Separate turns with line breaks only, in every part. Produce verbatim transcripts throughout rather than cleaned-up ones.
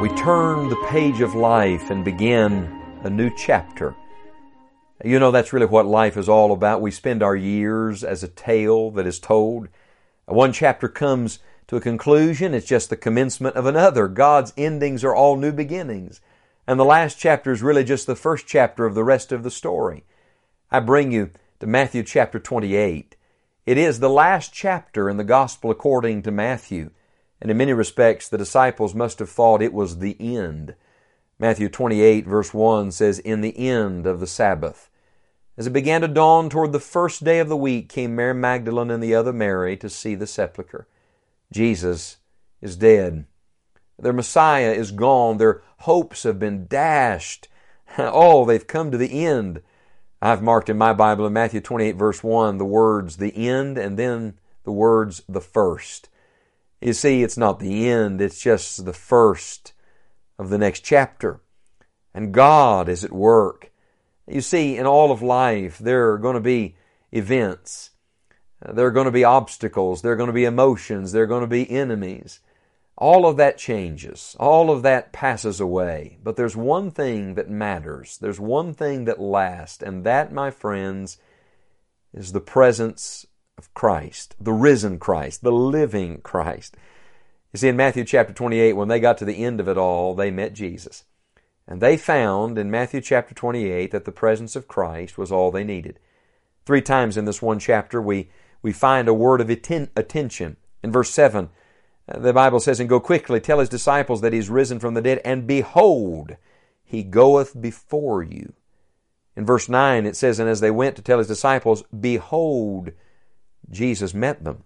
We turn the page of life and begin a new chapter. You know, that's really what life is all about. We spend our years as a tale that is told. One chapter comes to a conclusion. It's just the commencement of another. God's endings are all new beginnings. And the last chapter is really just the first chapter of the rest of the story. I bring you to Matthew chapter twenty-eight. It is the last chapter in the Gospel according to Matthew. And in many respects, the disciples must have thought it was the end. Matthew twenty-eight verse one says, "In the end of the Sabbath, as it began to dawn toward the first day of the week, came Mary Magdalene and the other Mary to see the sepulchre." Jesus is dead. Their Messiah is gone. Their hopes have been dashed. Oh, they've come to the end. I've marked in my Bible in Matthew twenty-eight verse one the words "the end" and then the words "the first." You see, it's not the end, it's just the first of the next chapter. And God is at work. You see, in all of life, there are going to be events. There are going to be obstacles. There are going to be emotions. There are going to be enemies. All of that changes. All of that passes away. But there's one thing that matters. There's one thing that lasts. And that, my friends, is the presence of Christ, the risen Christ, the living Christ. You see, in Matthew chapter twenty-eight, when they got to the end of it all, they met Jesus. And they found in Matthew chapter twenty-eight that the presence of Christ was all they needed. Three times in this one chapter, we, we find a word of atten- attention. In verse seven, the Bible says, "And go quickly, tell his disciples that he is risen from the dead, and behold, he goeth before you." In verse nine, it says, "And as they went to tell his disciples, behold, Jesus met them."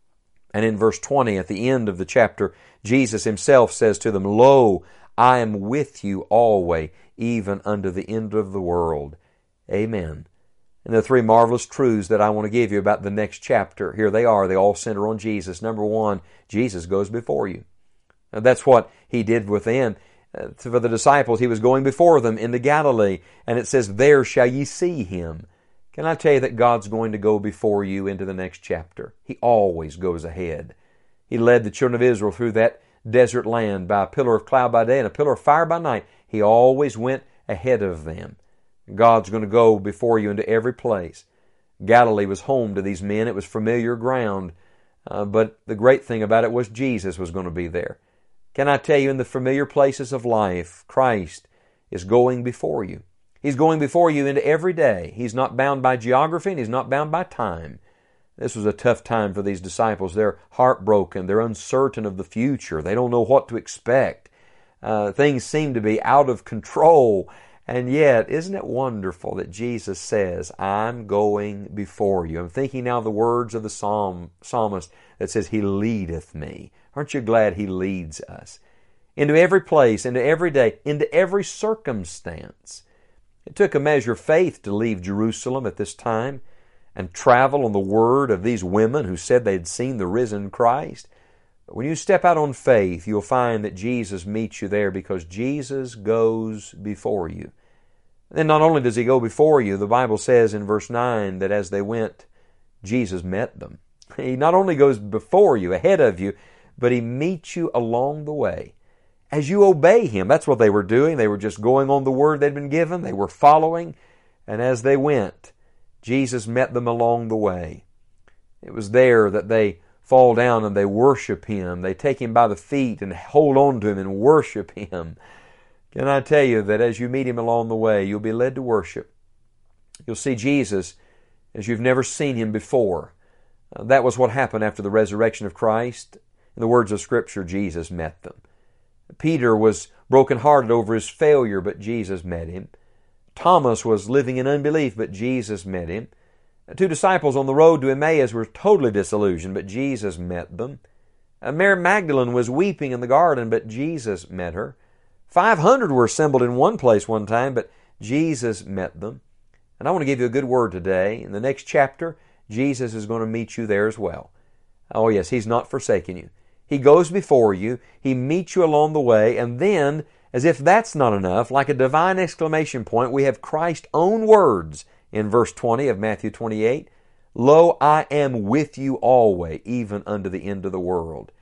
And in verse twenty, at the end of the chapter, Jesus himself says to them, "Lo, I am with you always, even unto the end of the world." Amen. And the three marvelous truths that I want to give you about the next chapter, here they are. They all center on Jesus. Number one, Jesus goes before you. Now, that's what he did with them. Uh, for the disciples, he was going before them into Galilee. And it says, "There shall ye see him." Can I tell you that God's going to go before you into the next chapter? He always goes ahead. He led the children of Israel through that desert land by a pillar of cloud by day and a pillar of fire by night. He always went ahead of them. God's going to go before you into every place. Galilee was home to these men. It was familiar ground. Uh, but the great thing about it was Jesus was going to be there. Can I tell you, in the familiar places of life, Christ is going before you. He's going before you into every day. He's not bound by geography and He's not bound by time. This was a tough time for these disciples. They're heartbroken. They're uncertain of the future. They don't know what to expect. Uh, things seem to be out of control. And yet, isn't it wonderful that Jesus says, "I'm going before you"? I'm thinking now of the words of the psalm, psalmist that says, "He leadeth me." Aren't you glad He leads us? Into every place, into every day, into every circumstance. It took a measure of faith to leave Jerusalem at this time and travel on the word of these women who said they'd seen the risen Christ. But when you step out on faith, you'll find that Jesus meets you there because Jesus goes before you. And then not only does He go before you, the Bible says in verse nine that as they went, Jesus met them. He not only goes before you, ahead of you, but He meets you along the way. As you obey Him, that's what they were doing. They were just going on the word they'd been given. They were following. And as they went, Jesus met them along the way. It was there that they fall down and they worship Him. They take Him by the feet and hold on to Him and worship Him. Can I tell you that as you meet Him along the way, you'll be led to worship. You'll see Jesus as you've never seen Him before. Uh, that was what happened after the resurrection of Christ. In the words of Scripture, Jesus met them. Peter was brokenhearted over his failure, but Jesus met him. Thomas was living in unbelief, but Jesus met him. Two disciples on the road to Emmaus were totally disillusioned, but Jesus met them. Mary Magdalene was weeping in the garden, but Jesus met her. Five hundred were assembled in one place one time, but Jesus met them. And I want to give you a good word today. In the next chapter, Jesus is going to meet you there as well. Oh yes, He's not forsaken you. He goes before you, He meets you along the way, and then, as if that's not enough, like a divine exclamation point, we have Christ's own words in verse twenty of Matthew twenty-eight. "Lo, I am with you always, even unto the end of the world."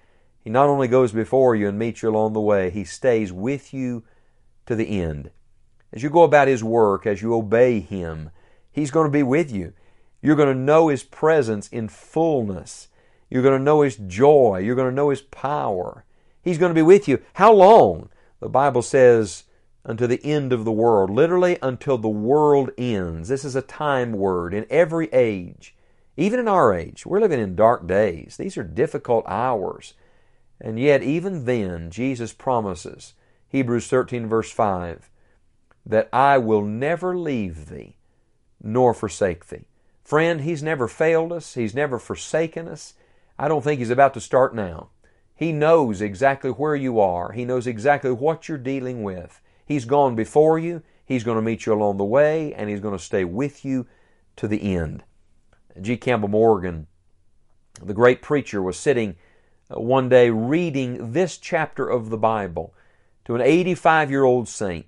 He not only goes before you and meets you along the way, He stays with you to the end. As you go about His work, as you obey Him, He's going to be with you. You're going to know His presence in fullness. You're going to know His joy. You're going to know His power. He's going to be with you. How long? The Bible says, unto the end of the world. Literally, until the world ends. This is a time word in every age. Even in our age, we're living in dark days. These are difficult hours. And yet, even then, Jesus promises, Hebrews thirteen verse five, that I will never leave thee, nor forsake thee. Friend, He's never failed us. He's never forsaken us. I don't think He's about to start now. He knows exactly where you are. He knows exactly what you're dealing with. He's gone before you. He's going to meet you along the way, and He's going to stay with you to the end. G. Campbell Morgan, the great preacher, was sitting one day reading this chapter of the Bible to an eighty-five-year-old saint,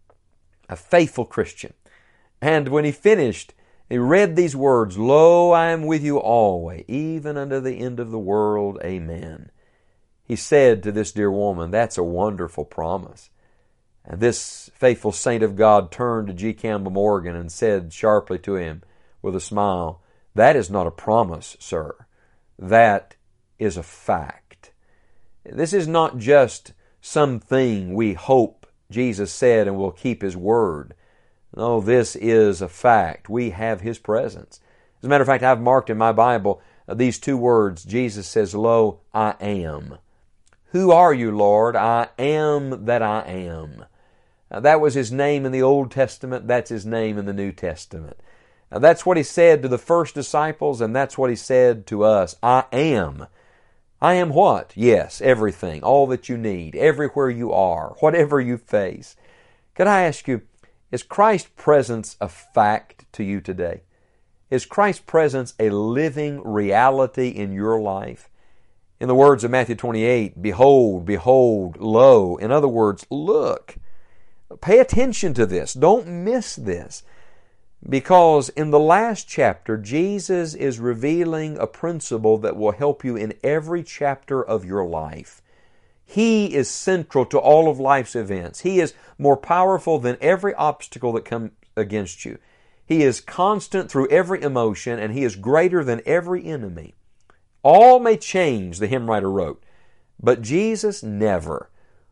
a faithful Christian. And when he finished, he read these words, Lo, I am with you always, even unto the end of the world. Amen. He said to this dear woman, that's a wonderful promise. And this faithful saint of God turned to G. Campbell Morgan and said sharply to him with a smile, that is not a promise, sir. That is a fact. This is not just something we hope Jesus said and will keep His word. No, this is a fact. We have His presence. As a matter of fact, I've marked in my Bible these two words. Jesus says, Lo, I am. Who are you, Lord? I am that I am. Now, that was His name in the Old Testament. That's His name in the New Testament. Now, that's what He said to the first disciples, and that's what He said to us. I am. I am what? Yes, everything, all that you need, everywhere you are, whatever you face. Could I ask you, is Christ's presence a fact to you today? Is Christ's presence a living reality in your life? In the words of Matthew twenty-eight, behold, behold, lo. In other words, look. Pay attention to this. Don't miss this. Because in the last chapter, Jesus is revealing a principle that will help you in every chapter of your life. He is central to all of life's events. He is more powerful than every obstacle that comes against you. He is constant through every emotion, and He is greater than every enemy. All may change, the hymn writer wrote, but Jesus never.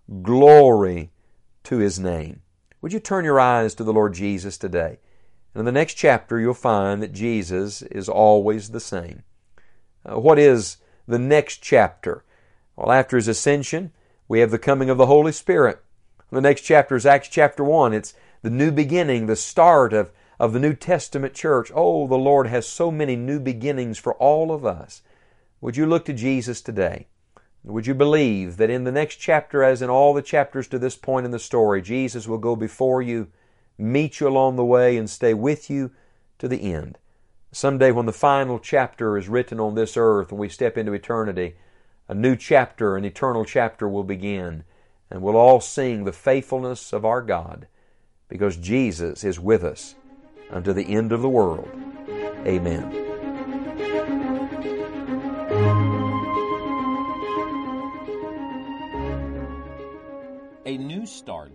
Glory to His name. Would you turn your eyes to the Lord Jesus today? And in the next chapter, you'll find that Jesus is always the same. Uh, what is the next chapter? Well, after His ascension, we have the coming of the Holy Spirit. The next chapter is Acts chapter one. It's the new beginning, the start of, of the New Testament church. Oh, the Lord has so many new beginnings for all of us. Would you look to Jesus today? Would you believe that in the next chapter, as in all the chapters to this point in the story, Jesus will go before you, meet you along the way, and stay with you to the end? Someday when the final chapter is written on this earth and we step into eternity, a new chapter, an eternal chapter will begin, and we'll all sing the faithfulness of our God, because Jesus is with us unto the end of the world. Amen.
A new start